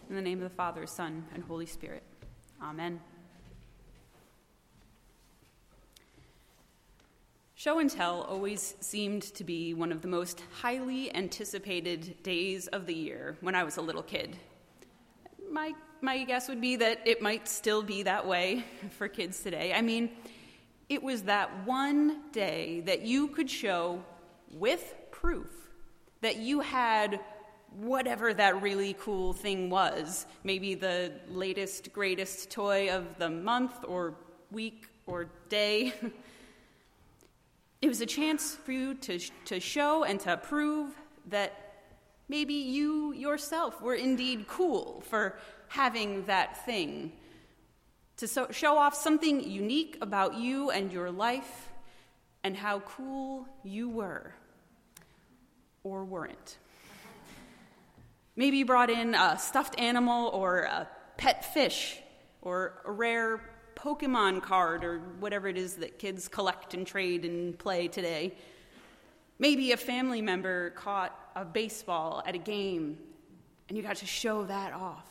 In the name of the Father, Son, and Holy Spirit. Amen. Show and Tell always seemed to be one of the most highly anticipated days of the year when I was a little kid. My guess would be that it might still be that way for kids today. I mean, it was that one day that you could show with proof that you had whatever that really cool thing was, maybe the latest, greatest toy of the month or week or day. It was a chance for you to show and to prove that maybe you yourself were indeed cool for having that thing, to show off something unique about you and your life and how cool you were or weren't. Maybe you brought in a stuffed animal or a pet fish or a rare Pokemon card or whatever it is that kids collect and trade and play today. Maybe a family member caught a baseball at a game and you got to show that off.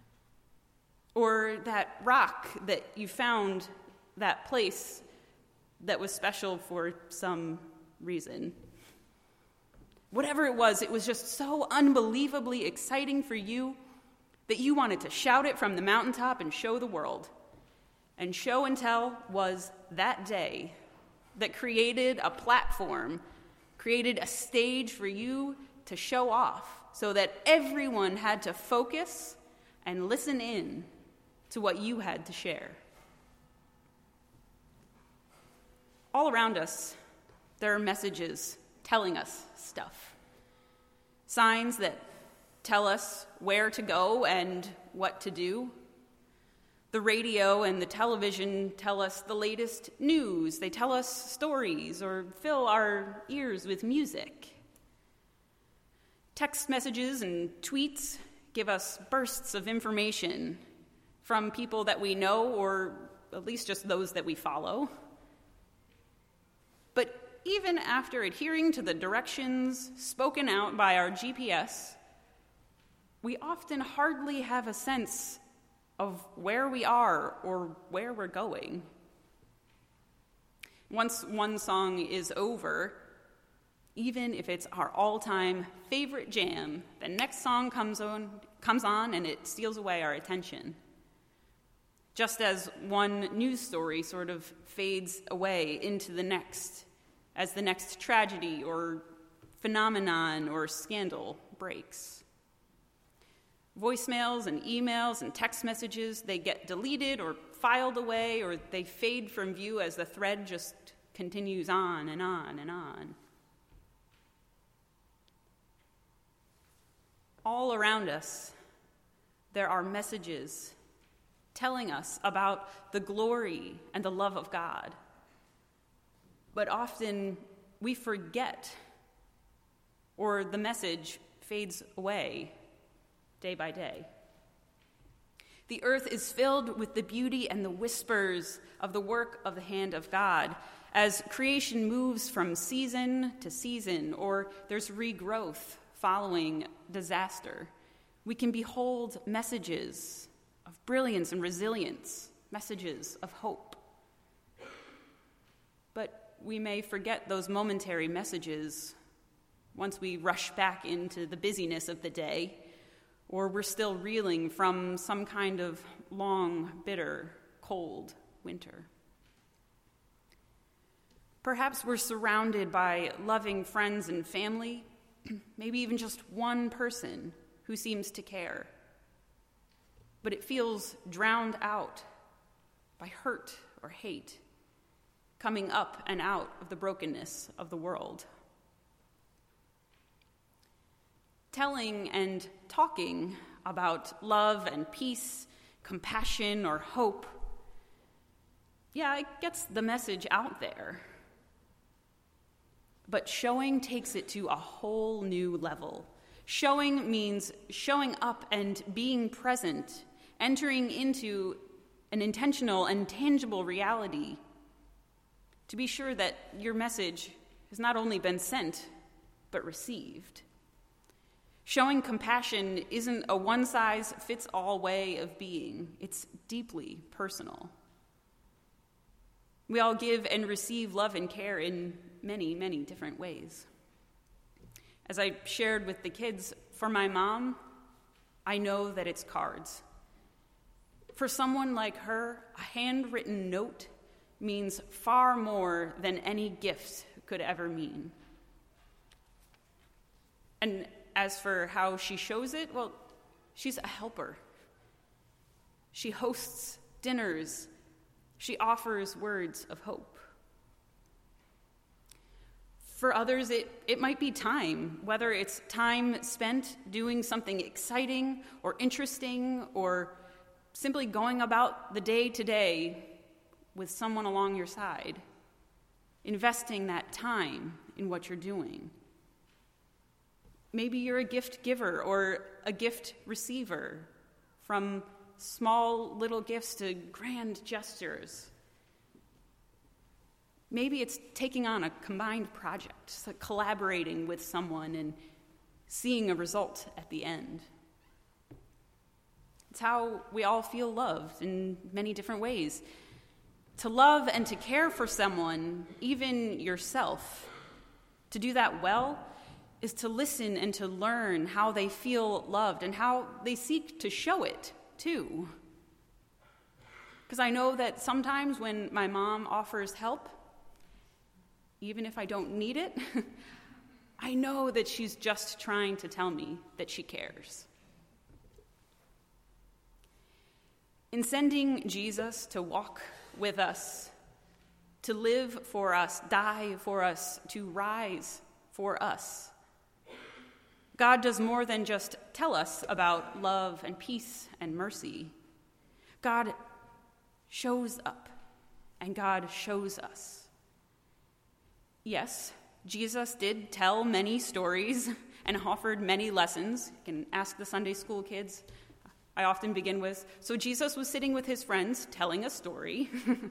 Or that rock that you found that place that was special for some reason. Whatever it was just so unbelievably exciting for you that you wanted to shout it from the mountaintop and show the world. And Show and Tell was that day that created a platform, created a stage for you to show off so that everyone had to focus and listen in to what you had to share. All around us, there are messages telling us stuff. Signs that tell us where to go and what to do. The radio and the television tell us the latest news. They tell us stories or fill our ears with music. Text messages and tweets give us bursts of information from people that we know, or at least just those that we follow. But even after adhering to the directions spoken out by our GPS, we often hardly have a sense of where we are or where we're going. Once one song is over, even if it's our all-time favorite jam, the next song comes on and it steals away our attention. Just as one news story sort of fades away into the next, as the next tragedy or phenomenon or scandal breaks. Voicemails and emails and text messages, they get deleted or filed away, or they fade from view as the thread just continues on and on and on. All around us, there are messages telling us about the glory and the love of God. But often we forget, or the message fades away day by day. The earth is filled with the beauty and the whispers of the work of the hand of God as creation moves from season to season, or there's regrowth following disaster. We can behold messages of brilliance and resilience, messages of hope. But we may forget those momentary messages once we rush back into the busyness of the day, or we're still reeling from some kind of long, bitter, cold winter. Perhaps we're surrounded by loving friends and family, maybe even just one person who seems to care. But it feels drowned out by hurt or hate, coming up and out of the brokenness of the world. Telling and talking about love and peace, compassion or hope, it gets the message out there. But showing takes it to a whole new level. Showing means showing up and being present, entering into an intentional and tangible reality to be sure that your message has not only been sent, but received. Showing compassion isn't a one-size-fits-all way of being. It's deeply personal. We all give and receive love and care in many, many different ways. As I shared with the kids, for my mom, I know that it's cards. For someone like her, a handwritten note means far more than any gift could ever mean. And as for how she shows it, well, she's a helper. She hosts dinners. She offers words of hope. For others, it might be time, whether it's time spent doing something exciting or interesting or simply going about the day-to-day with someone along your side, investing that time in what you're doing. Maybe you're a gift giver or a gift receiver, from small little gifts to grand gestures. Maybe it's taking on a combined project, so collaborating with someone and seeing a result at the end. It's how we all feel loved in many different ways. To love and to care for someone, even yourself, to do that well, is to listen and to learn how they feel loved and how they seek to show it, too. Because I know that sometimes when my mom offers help, even if I don't need it, I know that she's just trying to tell me that she cares. In sending Jesus to walk with us, to live for us, die for us, to rise for us, God does more than just tell us about love and peace and mercy. God shows up, and God shows us. Yes, Jesus did tell many stories and offered many lessons. You can ask the Sunday school kids. I often begin with, so Jesus was sitting with his friends telling a story.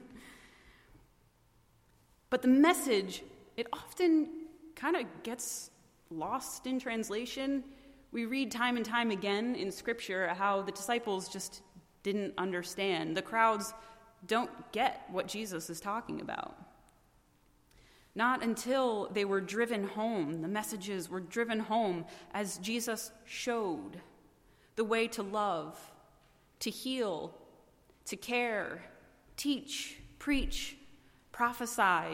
But the message, it often kind of gets lost in translation. We read time and time again in Scripture how the disciples just didn't understand. The crowds don't get what Jesus is talking about. Not until they were driven home, the messages were driven home as Jesus showed the way to love, to heal, to care, teach, preach, prophesy,